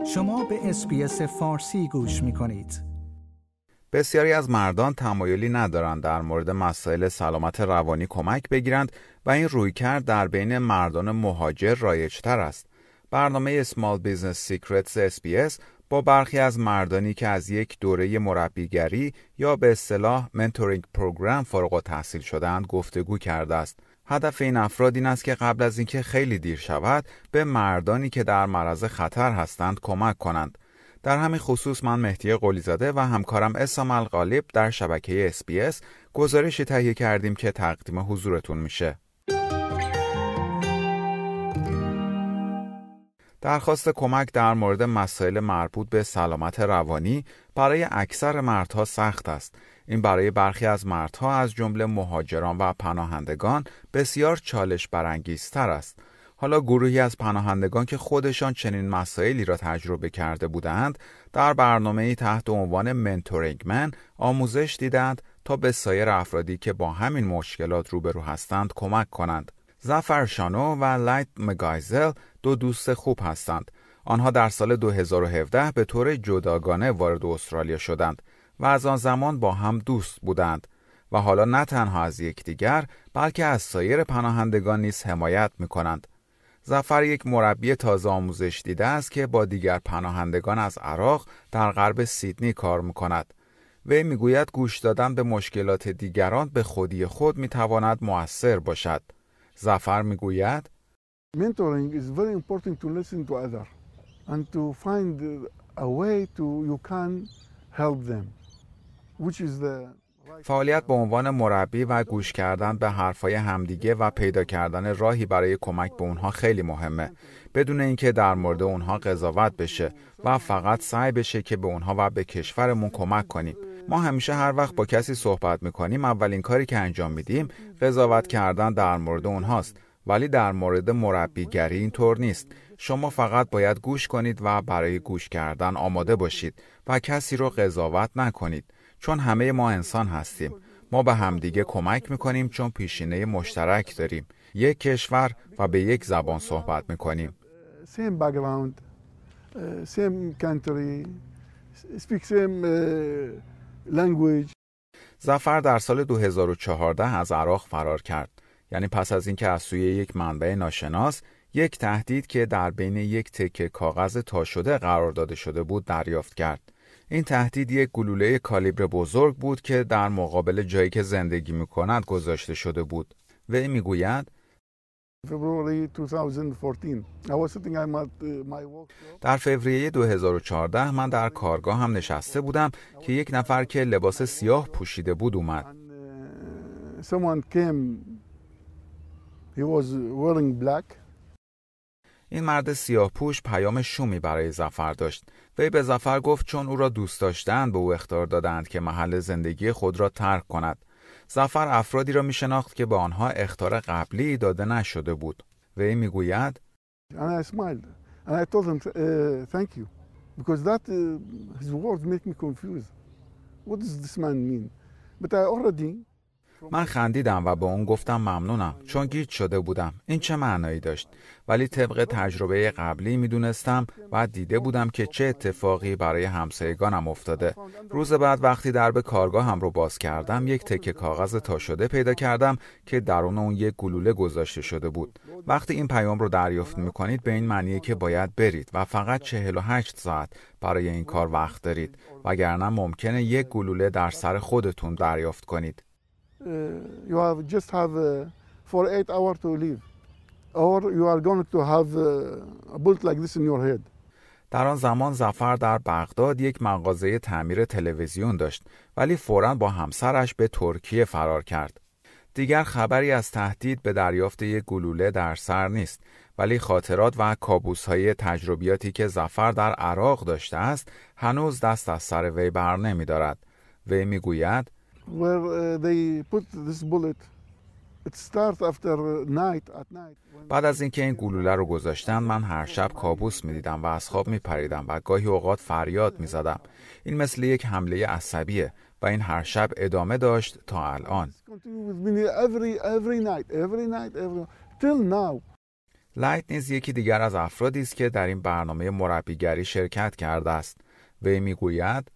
شما به اس‌بی‌اس فارسی گوش می‌کنید. بسیاری از مردان تمایلی ندارند در مورد مسائل سلامت روانی کمک بگیرند و این رویکرد در بین مردان مهاجر رایج‌تر است. برنامه Small Business Secrets اس‌بی‌اس با برخی از مردانی که از یک دوره مربیگری یا به اصطلاح منتورینگ پروگرام فارغ التحصیل شده‌اند گفتگو کرده است. هدف این افراد این است که قبل از اینکه خیلی دیر شود به مردانی که در معرض خطر هستند کمک کنند. در همین خصوص من مهدی قلی‌زاده و همکارم اسام الغالب در شبکه اس‌بی‌اس گزارشی تهیه کردیم که تقدیم حضورتون میشه. درخواست کمک در مورد مسائل مربوط به سلامت روانی برای اکثر مردها سخت است. این برای برخی از مردها از جمله مهاجران و پناهندگان بسیار چالش برانگیزتر است. حالا گروهی از پناهندگان که خودشان چنین مسائلی را تجربه کرده بودند در برنامه‌ای تحت عنوان منتورینگ من آموزش دیدند تا به سایر افرادی که با همین مشکلات روبرو هستند کمک کنند. ظفر شانو و لایت مگایزل دو دوست خوب هستند. آنها در سال 2017 به طور جداگانه وارد استرالیا شدند و از آن زمان با هم دوست بودند و حالا نه تنها از یکدیگر بلکه از سایر پناهندگان نیز حمایت می‌کنند. ظفر یک مربی تازه آموزش دیده است که با دیگر پناهندگان از عراق در غرب سیدنی کار می‌کند. وی می‌گوید گوش دادن به مشکلات دیگران به خودی خود می‌تواند مؤثر باشد. ظفر می‌گوید Mentoring is very important to listen to others and to find a way to you can help them, which is the فعالیت به عنوان مربی و گوش کردن به حرفای همدیگه و پیدا کردن راهی برای کمک به اونها خیلی مهمه، بدون اینکه در مورد اونها قضاوت بشه و فقط سعی بشه که به اونها و به کشورمون کمک کنیم. ما همیشه هر وقت با کسی صحبت میکنیم اولین کاری که انجام میدیم قضاوت کردن در مورد اونهاست، ولی در مورد مربیگری اینطور نیست. شما فقط باید گوش کنید و برای گوش کردن آماده باشید و کسی رو قضاوت نکنید، چون همه ما انسان هستیم. ما به همدیگه کمک میکنیم چون پیشینه مشترک داریم، یک کشور و به یک زبان صحبت میکنیم. same background, same country, speak same language. ظفر در سال 2014 از عراق فرار کرد. یعنی پس از اینکه از سوی یک منبع ناشناس یک تهدید که در بین یک تکه کاغذ تا شده قرار داده شده بود دریافت کرد. این تهدید یک گلوله کالیبر بزرگ بود که در مقابل جایی که زندگی می‌کند گذاشته شده بود. وی می‌گوید در فوریه 2014 من در کارگاه هم نشسته بودم که یک نفر که لباس سیاه پوشیده بود اومد. این مرد سیاه پوش پیام شومی برای ظفر داشت. وی به ظفر گفت چون او را دوست داشتند به او اخطار دادند که محل زندگی خود را ترک کند. ظفر افرادی را می شناخت که به آنها اخطار قبلی داده نشده بود. وی می گوید من خندیدم و به اون گفتم ممنونم چون گیج شده بودم. این چه معنایی داشت؟ ولی طبق تجربه قبلی میدونستم و دیده بودم که چه اتفاقی برای همسایگانم افتاده. روز بعد وقتی درب کارگاهم رو باز کردم یک تکه کاغذ تا شده پیدا کردم که درون اون یک گلوله گذاشته شده بود. وقتی این پیام رو دریافت میکنید به این معنیه که باید برید و فقط 48 ساعت برای این کار وقت دارید، وگرنه ممکنه یک گلوله در سر خودتون دریافت کنید. You have just have 48 hours to leave, or you are going to have a bullet like this in your head. در آن زمان ظفر در بغداد یک مغازه تعمیر تلویزیون داشت، ولی فوراً با همسرش به ترکیه فرار کرد. دیگر خبری از تهدید به دریافت یک گلوله در سر نیست، ولی خاطرات و کابوس‌های تجربیاتی که ظفر در عراق داشته است هنوز دست از سر وی بر نمی‌دارد. وی می‌گوید بعد از اینکه این گلوله رو گذاشتن من هر شب کابوس می‌دیدم و از خواب می‌پریدم و گاهی اوقات فریاد می‌زدم. این مثل یک حمله عصبیه و این هر شب ادامه داشت تا الان. لایت نیز یکی دیگر از افرادی است که در این برنامه مربیگری شرکت کرده است. وی میگوید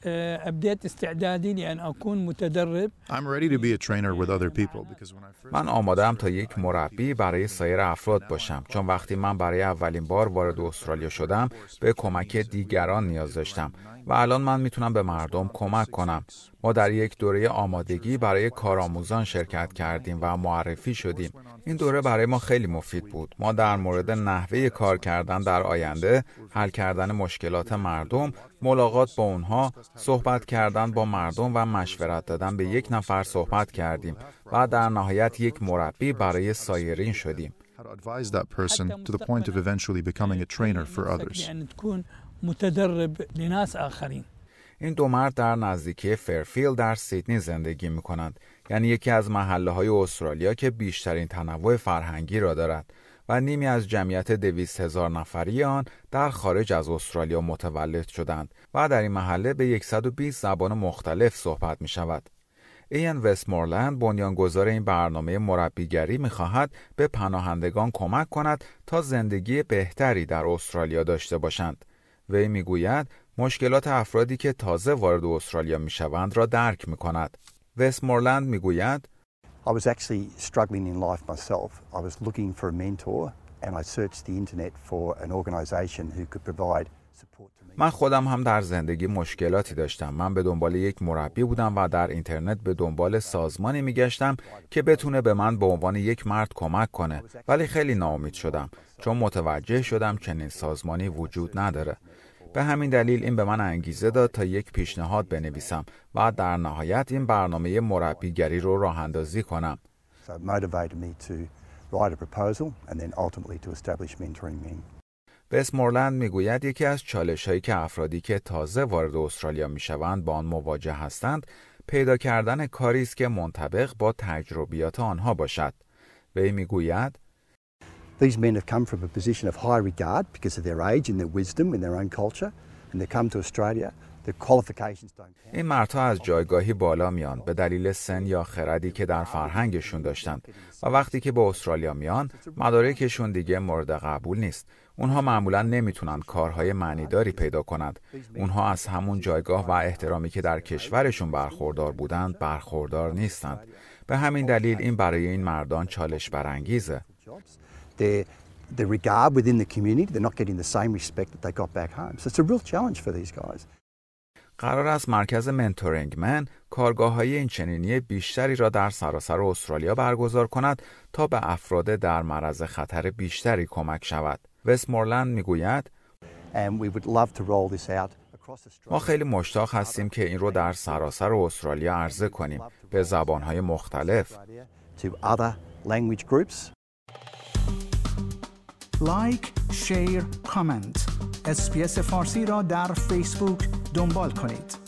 ابدأت استعدادي لأن أكون متدرب. I'm ready to be a trainer with other people because when I first من آماده‌ام تا یک مربی برای سایر افراد باشم، چون وقتی من برای اولین بار وارد استرالیا شدم به کمک دیگران نیاز داشتم و الان من میتونم به مردم کمک کنم. ما در یک دوره آمادگی برای کارآموزان شرکت کردیم و معرفی شدیم. این دوره برای ما خیلی مفید بود. ما در مورد نحوه کار کردن در آینده، حل کردن مشکلات مردم، ملاقات با اونها، صحبت کردن با مردم و مشورت دادن به یک نفر صحبت کردیم و در نهایت یک مربی برای سایرین شدیم. how to advise that person to the point of eventually becoming a trainer for others. لأن تكون متدرب لناس آخرين. این دو مرد در نزدیکی فرفیلد در سیدنی زندگی می کنند، یعنی یکی از محله‌های استرالیا که بیشترین تنوع فرهنگی را دارد و نیمی از جمعیت 200,000 نفری آن در خارج از استرالیا متولد شدند و در این محله به 120 زبان مختلف صحبت می شود. ایان وستمورلند بنیانگذار این برنامه مربیگری می خواهد به پناهندگان کمک کند تا زندگی بهتری در استرالیا داشته باشند. وی می گوید مشکلات افرادی که تازه وارد استرالیا می شوند را درک می کند. وستمورلند می گوید I was actually struggling in life myself. I was looking for a mentor and I searched the internet for an organization who could provide support to me. من خودم هم در زندگی مشکلاتی داشتم. من به دنبال یک مربی بودم و در اینترنت به دنبال سازمانی میگشتم که بتونه به من به عنوان یک مرد کمک کنه. ولی خیلی ناامید شدم چون متوجه شدم چنین سازمانی وجود نداره. به همین دلیل این به من انگیزه داد تا یک پیشنهاد بنویسم و در نهایت این برنامه مربیگری رو راه اندازی کنم. So it motivated me to write a proposal and then ultimately to establish mentoring men. وستمورلند میگوید یکی از چالش‌هایی که افرادی که تازه وارد استرالیا میشوند با آن مواجه هستند، پیدا کردن کاری است که منطبق با تجربیات آنها باشد. وی میگوید These men have come from a position of high regard because of their age and their wisdom in their own culture and they come to Australia. Their qualifications don't count. این مردها از جایگاهی بالا میان به دلیل سن یا خردی که در فرهنگشون داشتند و وقتی که به استرالیا میان مدارکشون دیگه مورد قبول نیست. اونها معمولا نمیتونن کارهای معنیداری پیدا کنند. اونها از همون جایگاه و احترامی که در کشورشون برخوردار بودند برخوردار نیستند. به همین دلیل این برای این مردان چالش برانگیزه. Their regard within the community, they're not getting the same respect that they got back home. So it's a real challenge for these guys. قرار است مرکز منتورینگ من کارگاه‌های اینچنینی بیشتری را در سراسر استرالیا برگزار کند تا به افراد در معرض خطر بیشتری کمک شود. وستمورلند میگوید And we would love to roll this out across Australia. ما خیلی مشتاق هستیم که این رو در سراسر استرالیا عرضه کنیم به زبان‌های مختلف. To other language groups. لایک، شیر، کامنت. اسپیس فارسی را در فیسبوک دنبال کنید.